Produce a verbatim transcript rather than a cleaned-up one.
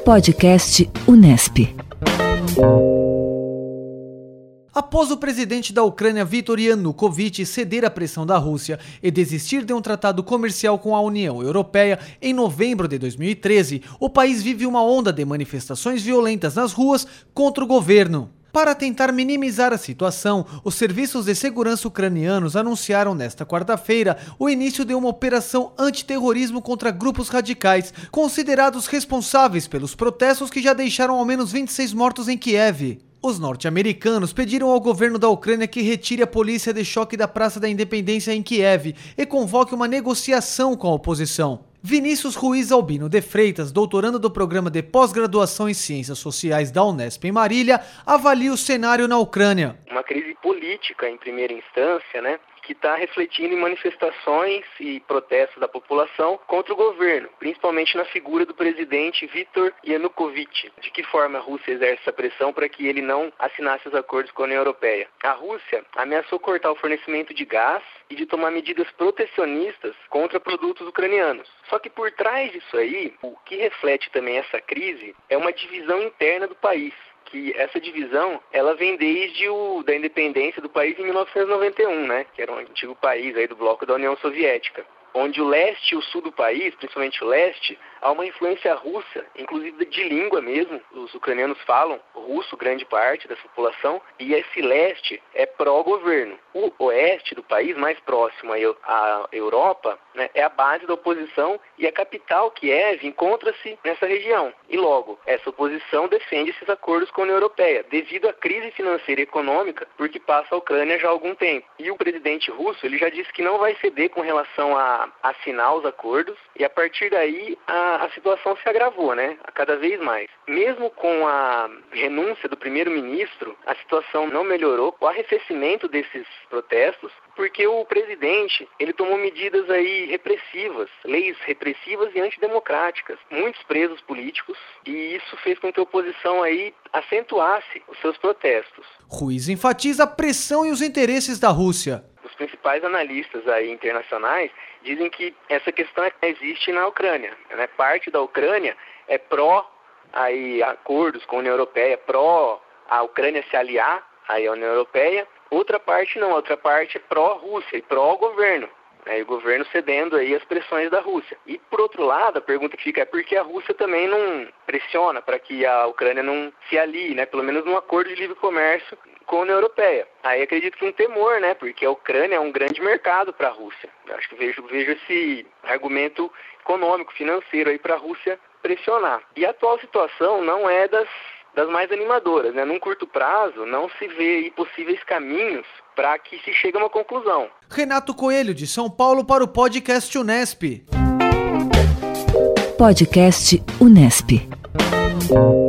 Podcast Unesp. Após o presidente da Ucrânia, Viktor Yanukovych, ceder à pressão da Rússia e desistir de um tratado comercial com a União Europeia em novembro de dois mil e treze, o país vive uma onda de manifestações violentas nas ruas contra o governo. Para tentar minimizar a situação, os serviços de segurança ucranianos anunciaram nesta quarta-feira o início de uma operação antiterrorismo contra grupos radicais, considerados responsáveis pelos protestos que já deixaram ao menos vinte e seis mortos em Kiev. Os norte-americanos pediram ao governo da Ucrânia que retire a polícia de choque da Praça da Independência em Kiev e convoque uma negociação com a oposição. Vinícius Ruiz Albino de Freitas, doutorando do programa de pós-graduação em Ciências Sociais da Unesp em Marília, avalia o cenário na Ucrânia. Uma crise política em primeira instância, né? Que está refletindo em manifestações e protestos da população contra o governo, principalmente na figura do presidente Viktor Yanukovych. De que forma a Rússia exerce essa pressão para que ele não assinasse os acordos com a União Europeia? A Rússia ameaçou cortar o fornecimento de gás e de tomar medidas protecionistas contra produtos ucranianos. Só que por trás disso aí, o que reflete também essa crise é uma divisão interna do país. Que essa divisão, ela vem desde o, da independência do país em mil novecentos e noventa e um, né, que era um antigo país aí do bloco da União Soviética, onde o leste e o sul do país, principalmente o leste, há uma influência russa, inclusive de língua mesmo. Os ucranianos falam russo, grande parte da população, e esse leste é pró-governo. O oeste do país, mais próximo à Europa, né, é a base da oposição e a capital, Kiev, encontra-se nessa região. E logo, essa oposição defende esses acordos com a União Europeia, devido à crise financeira e econômica por que passa a Ucrânia já há algum tempo. E o presidente russo, ele já disse que não vai ceder com relação a assinar os acordos, e a partir daí a, a situação se agravou, né, a cada vez mais. Mesmo com a renúncia do primeiro-ministro, a situação não melhorou, o arrefecimento desses protestos, porque o presidente, ele tomou medidas aí repressivas, leis repressivas e antidemocráticas, muitos presos políticos, e isso fez com que a oposição aí acentuasse os seus protestos. Ruiz enfatiza a pressão e os interesses da Rússia. Os principais analistas aí internacionais dizem que essa questão existe na Ucrânia, né? Parte da Ucrânia é pró aí acordos com a União Europeia, pró a Ucrânia se aliar aí à União Europeia. Outra parte não, outra parte é pró-Rússia e pró-governo, né? E o governo cedendo aí as pressões da Rússia. E por outro lado, a pergunta que fica é por que a Rússia também não pressiona para que a Ucrânia não se alie, né? Pelo menos num acordo de livre comércio com a União Europeia. Aí acredito que um temor, né? Porque a Ucrânia é um grande mercado para a Rússia. Eu acho que vejo, vejo esse argumento econômico, financeiro aí para a Rússia pressionar. E a atual situação não é das, das mais animadoras, né? Num curto prazo, não se vê aí possíveis caminhos para que se chegue a uma conclusão. Renato Coelho, de São Paulo, para o Podcast Unesp. Podcast Unesp.